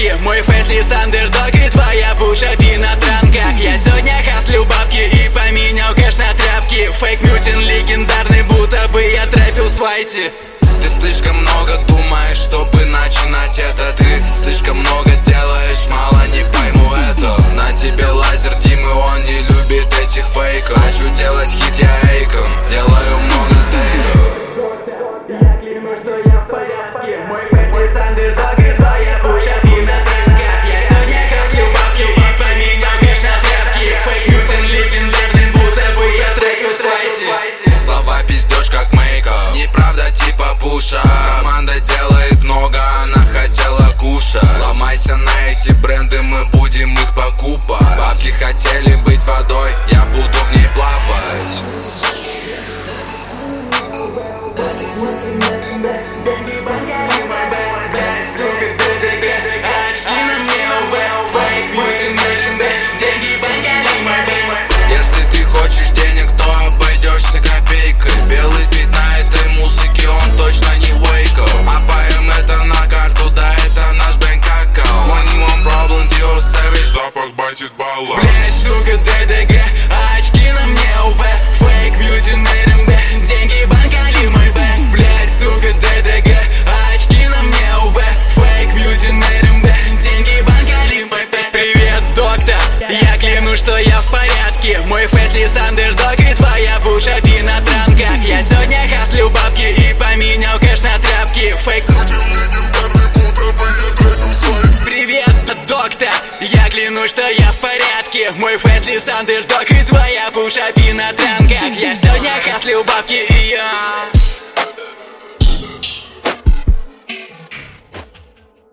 порядке. Мой фейс Лизандер Дог и твоя пушапи на транках. Я сегодня хаслю бабки и поменял кэш на тряпки. Фейк мютин легендарный, будто бы я трэпил с Вайти. Ты слишком много думаешь, чтобы начинать это. Ты слишком много делаешь, мало не пойму это. На тебе лазер Димы, он не любит этих фейков. Хочу делать хит, я эйкон, делаю много тейков. Я клянусь, что я в порядке. Мой фейс Лизандер Дог и твоя пушапи на транках. Я сегодня хаслю бабки и поменял кэш на тряпки. Фейк мютин легендарный, будто бы я трэпил с Вайти. Слова пиздёшь как мейков, неправда типа пуша. Команда делает много, она хотела кушать. Ломайся на эти бренды, мы будем их покупать. Бабки хотели быть водой, я буду в ней плавать. Если ты хочешь денег, то обойдешься копейкой. Белый цвет на этой музыке, он точно не вейков. Опаем это на карту, да это наш бэнк аккаунт. Money one problem, Dior Savage, запах байтит балла. Блять, сука, ДДГ, а очки на мне УВ. Фейк мьюзик на РМД, деньги банкали мой бэнк. Блять, сука, ДДГ, а очки на мне УВ. Фейк мьюзик на РМД, деньги банкали мой бэнк. Привет, доктор, я клянусь, что я в порядке. Мой фейс Лизандер Дог и твоя пушапи на транках. Я сегодня хаслю бабки и поменял кэш на тряпки. Фейк Привет, доктор, я клянусь, что я в порядке. Мой фейс Лизандер Дог и твоя пушапи на транках. Я сегодня хаслю бабки и я